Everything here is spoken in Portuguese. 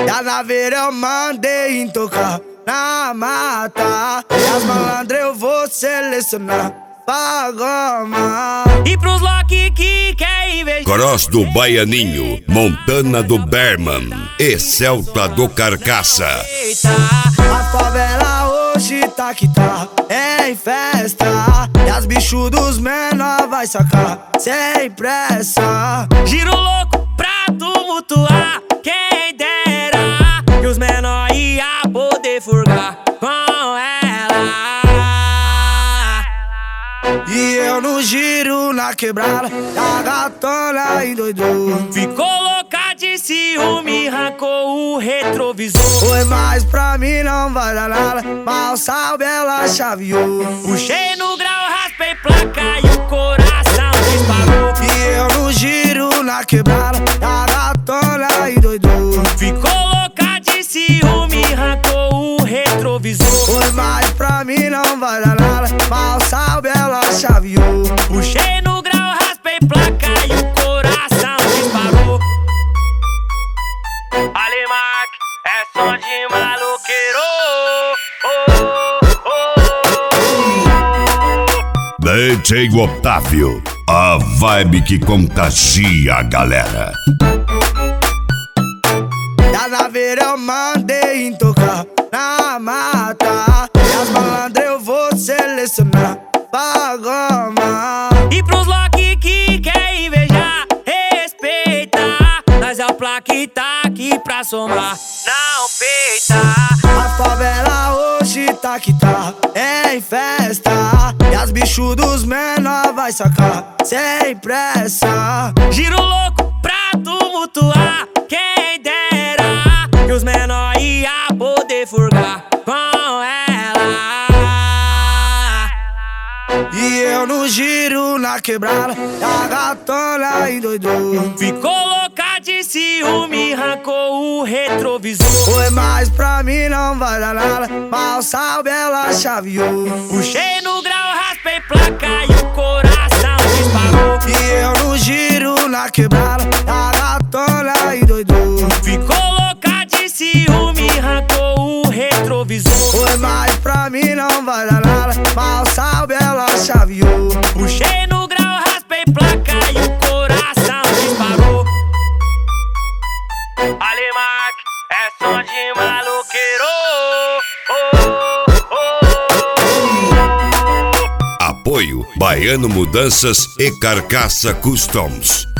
E a naveira eu mandei em tocar na mata. E as malandras eu vou selecionar pra goma. E pros Loki que quer invejar, Cross do Baianinho, Montana do Berman e Celta do Carcaça. A favela hoje tá que tá em festa. E as bichos dos menor vai sacar sem pressa. giro louco pra tumultuar, quem dera que os menor ia poder furgar com ela. E eu no giro na quebrada, a gatona endoidou. Ficou louca de ciúme, arrancou o retrovisor. Foi, mas pra mim não vai dar nada, mal sabe ela chaveou. Puxei no grau, raspei placa e o coração disparou. E eu no giro na quebrada, a gatona endoidou. Ficou louca de ciúme, arrancou o retrovisor. Foi, mas pra mim não vai dar nada, mal sabe ela chaveou. Puxei no grau, raspei placa e o coração disparou. Alimac, é som de maloqueiro. DJ Otávio, a vibe que contagia a galera. E a naveira eu mandei em tocar na mata. E as malandras eu vou selecionar pra goma. E pros Loki que quer invejar, respeita. Nós é o plaque tá aqui pra somar, não peita. A favela hoje tá que tá em festa. E as bichos dos menor vai sacar sem pressa. Giro louco pra tumultuar, quem dera que os menor ia poder furgar com ela. E eu no giro na quebrada, a gatona endoidou. Ficou louca de ciúme, arrancou o retrovisor. Foi, mas pra mim não vai dar nada, mal sabe ela chaveou. Puxei no grau, raspei placa e o coração disparou. E eu no giro na quebrada, a gatona endoidou. Ficou louca de ciúme, arrancou o retrovisor. Foi, mas pra mim não vai dar nada, mal sabe ela chaveou. Puxei no grau, raspei placa e o coração disparou. Alimac, é som de maloqueiro. Apoio Baiano Mudanças e Carcaça Customs.